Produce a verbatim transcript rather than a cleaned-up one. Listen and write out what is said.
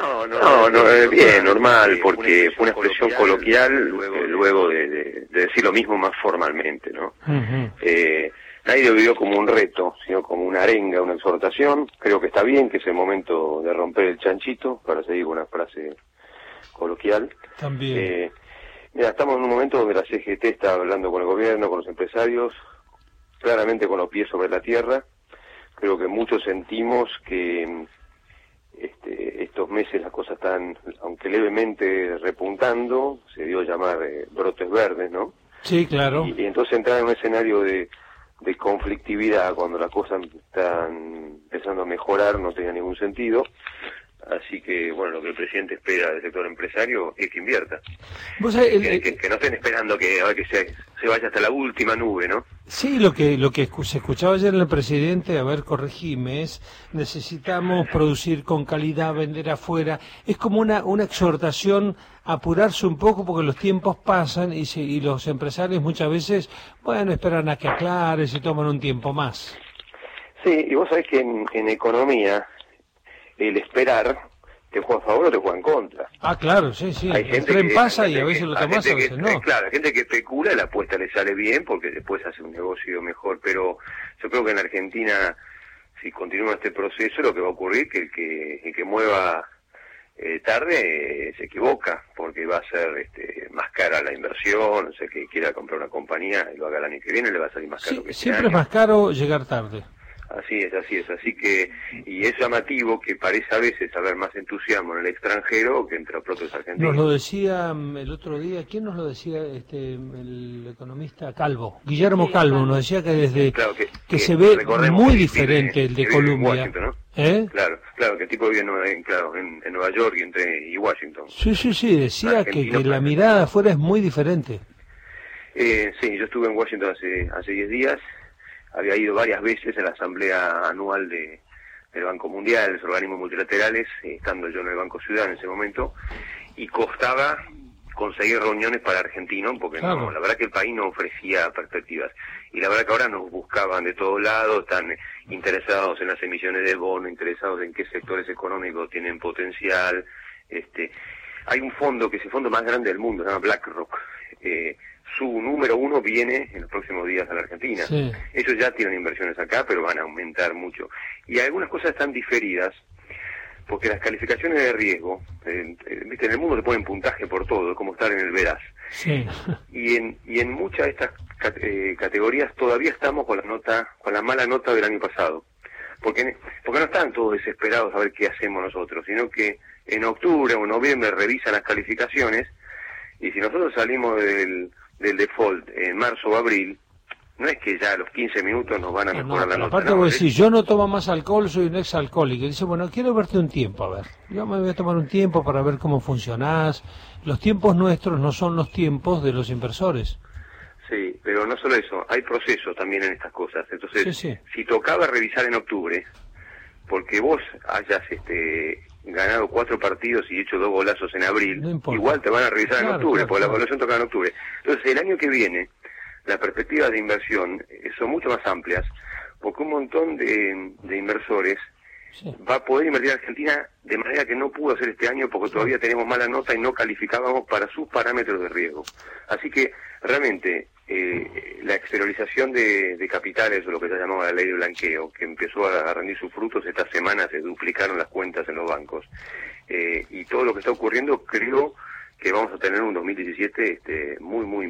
No, no, no, no eh, bien, normal, porque fue una expresión coloquial luego, luego de, de, de decir lo mismo más formalmente, ¿no? Uh-huh. eh, nadie lo vivió como un reto, sino como una arenga, una exhortación. Creo que está bien, que es el momento de romper el chanchito, para seguir con una frase coloquial. También. Eh, mira, estamos en un momento donde la C G T está hablando con el gobierno, con los empresarios, claramente con los pies sobre la tierra. Creo que muchos sentimos que este, estos meses las cosas están, aunque levemente repuntando, se dio a llamar eh, brotes verdes, ¿no? Sí, claro. Y, y entonces entrar en un escenario de, de conflictividad cuando las cosas están empezando a mejorar no tenía ningún sentido. Así que, bueno, lo que el presidente espera del sector empresario es que invierta. ¿Vos sabés, el, que, que, que no estén esperando que, a ver, que se, se vaya hasta la última nube, ¿no? Sí, lo que lo que se escuchaba ayer en el presidente, a ver, corregime, es necesitamos producir con calidad, vender afuera. Es como una, una exhortación a apurarse un poco porque los tiempos pasan y, se, y los empresarios muchas veces, bueno, esperan a que aclare, se toman un tiempo más. Sí, y vos sabés que en, en economía el esperar te juega a favor o te juega en contra. Ah, claro, sí, sí. Hay el gente tren que, pasa y a veces que, lo tomás, a veces que, no. Claro, hay gente que especula, la apuesta le sale bien porque después hace un negocio mejor, pero yo creo que en Argentina, si continúa este proceso, lo que va a ocurrir es que el que, el que mueva eh, tarde eh, se equivoca, porque va a ser este, más cara la inversión, o sea, que quiera comprar una compañía y lo haga el año que viene, le va a salir más caro sí, que este siempre año. Es más caro llegar tarde. Así es, así es, así que, y es llamativo que parece a veces haber más entusiasmo en el extranjero que entre los propios argentinos. Nos lo decía el otro día, ¿quién nos lo decía? Este, el economista Calvo, Guillermo sí, Calvo, nos decía que desde claro, que, que, que se ve muy que diferente vive, el de que Colombia. Washington, ¿no? ¿Eh? Claro, claro, que el tipo vive en, claro, en, en Nueva York y, entre, y Washington. Sí, sí, sí, decía que, que la mirada afuera es muy diferente. Eh, sí, yo estuve en Washington hace hace diez días. Había ido varias veces a la asamblea anual de, del Banco Mundial, los organismos multilaterales, eh, estando yo en el Banco Ciudad en ese momento, y costaba conseguir reuniones para argentinos, porque claro. no, la verdad que el país no ofrecía perspectivas. Y la verdad que ahora nos buscaban de todos lados, están interesados en las emisiones de bono, interesados en qué sectores económicos tienen potencial. Este, hay un fondo que es el fondo más grande del mundo, se llama BlackRock. Eh, su número uno viene en los próximos días a la Argentina. Sí. Ellos ya tienen inversiones acá, pero van a aumentar mucho. Y algunas cosas están diferidas, porque las calificaciones de riesgo, eh, eh, viste, en el mundo le ponen puntaje por todo, es como estar en el Veraz. Sí. Y en y en muchas de estas eh, categorías todavía estamos con la nota, con la mala nota del año pasado. Porque, porque no están todos desesperados a ver qué hacemos nosotros, sino que en octubre o noviembre revisan las calificaciones, y si nosotros salimos del del default en marzo o abril, no es que ya a los quince minutos nos van a mejorar no, no, la nota. Aparte no, vos es... decís, yo no tomo más alcohol, soy un exalcohólico. Y dice, bueno, quiero verte un tiempo, a ver. Yo me voy a tomar un tiempo para ver cómo funcionás. Los tiempos nuestros no son los tiempos de los inversores. Sí, pero no solo eso, hay procesos también en estas cosas. Entonces, sí, sí. si tocaba revisar en octubre, porque vos hayas este ganado cuatro partidos y hecho dos golazos en abril, no igual te van a revisar claro, en octubre, claro, porque claro. la evaluación toca en octubre. Entonces, el año que viene, las perspectivas de inversión son mucho más amplias, porque un montón de, de inversores sí. va a poder invertir en Argentina de manera que no pudo hacer este año, porque sí. todavía tenemos mala nota y no calificábamos para sus parámetros de riesgo. Así que, realmente, eh, la exteriorización de, de capitales, o lo que se llamaba la ley de blanqueo, que empezó a, a rendir sus frutos, estas semanas se duplicaron las cuentas en los bancos. Eh, y todo lo que está ocurriendo, creo que vamos a tener un dos mil diecisiete este, muy, muy